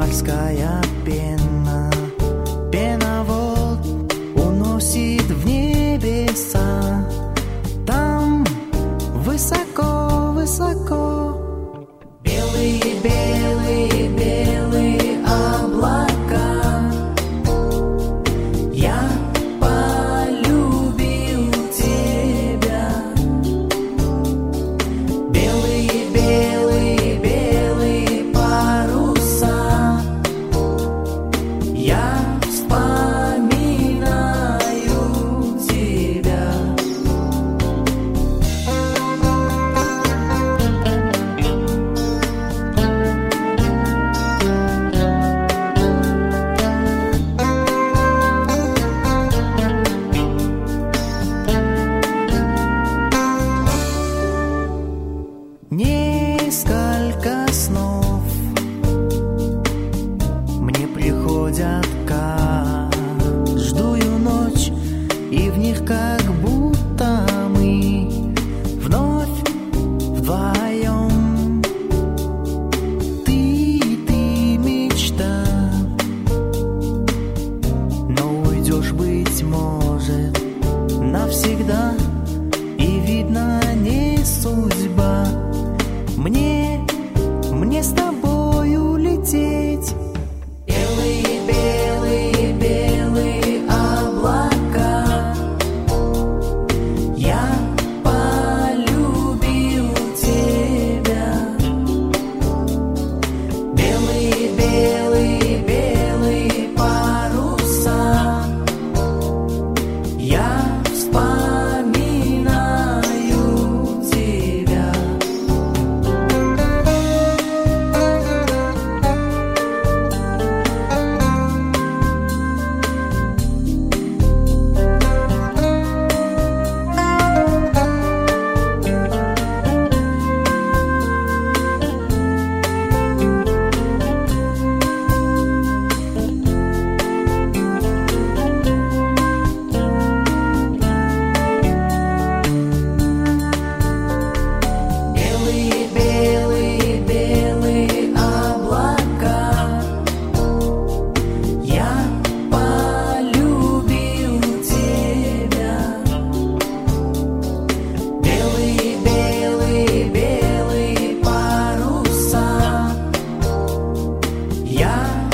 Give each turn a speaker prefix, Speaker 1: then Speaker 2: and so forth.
Speaker 1: морская пена, пена волн уносит в небеса. Там высоко, высоко белые, белые, белые облака. Я полюбил тебя. Белые, белые, белые паруса. Я вспоминаю тебя. Несколько снов мне приходят каждую ночь, и в них как будто мы вновь вдвоем. Ты мечта, но уйдешь, быть может, навсегда, и видно не судьба. Мне с тобою лететь. Белые, белые, белые облака. Я полюбил тебя. Белые, белые, белые паруса. Я вспоминаю тебя. Белые, белые, белые облака. Я полюбил тебя. Белые, белые, белые паруса. Я